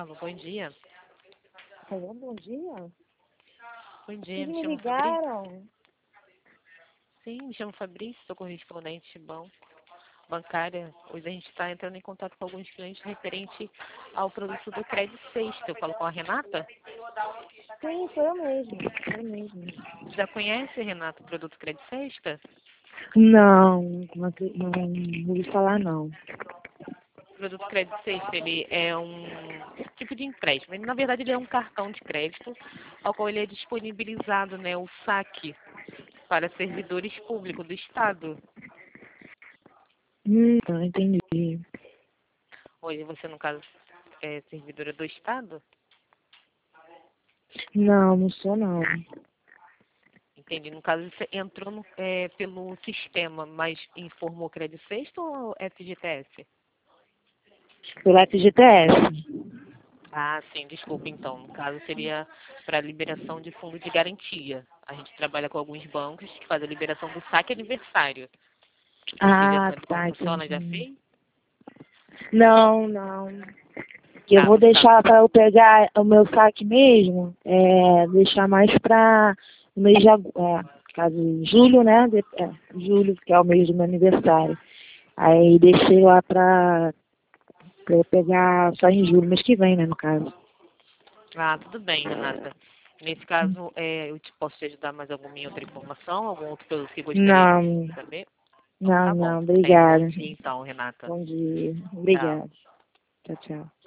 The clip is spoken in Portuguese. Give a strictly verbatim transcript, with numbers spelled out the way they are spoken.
Alô, bom dia. Alô, bom dia. Bom dia, Vocês me me chamo Fabrício. ligaram? Sim, me chamo Fabrício, sou correspondente bom, bancária. Hoje a gente está entrando em contato com alguns clientes referente ao produto do Crédito Sexta. Eu falo com a Renata. Sim, sou eu mesmo. Sou eu mesmo. Já conhece, Renata, o produto Crédito Sexta? Não, não, acre- não, não ouvi falar não. O produto Crédito Sexta, ele é um tipo de empréstimo. Ele, na verdade, ele é um cartão de crédito ao qual ele é disponibilizado, né, o saque para servidores públicos do Estado. Hum, não entendi. Hoje você, no caso, é servidora do Estado? Não, não sou não. Entendi. No caso, você entrou no, é, pelo sistema, mas informou Crédito Sexta ou F G T S? Pelo F G T S. Ah, sim, desculpa então. No caso, seria para liberação de fundo de garantia. A gente trabalha com alguns bancos que fazem a liberação do saque aniversário. Você já Ah, sabe como tá, funciona? Já entendi. fez? Não, não. Eu Tá, vou no caso. deixar para eu pegar o meu saque mesmo, é, deixar mais para o mês de agosto, é, caso julho, né? De- é, julho, que é o mês do meu aniversário. Aí deixei lá para eu pegar só em julho, mês que vem, né, no caso. Ah, tudo bem, Renata. Nesse caso, é, eu te posso te ajudar mais alguma outra informação? Algum outro produto que gostaria de Não, saber? Então, não, tá bom. não, Tenha um bom obrigada. dia então, Renata. Bom dia. Tchau. Obrigada. Tchau, tchau.